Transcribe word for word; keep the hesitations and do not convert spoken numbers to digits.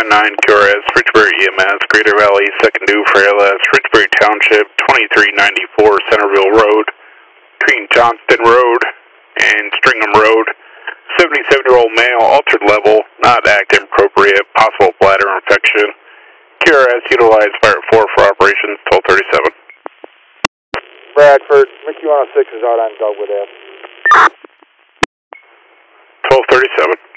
nine Q R S, Richbury E M S, Greater Valley, second due for L S, Richbury Township, twenty-three ninety-four Centerville Road, between Johnston Road and Stringham Road. seventy-seven-year-old male, altered level, not acting appropriate, possible bladder infection. Q R S utilized Fire four for operations, twelve thirty-seven. Bradford, Mickey one oh six is out on Dogwood Ave. twelve thirty-seven.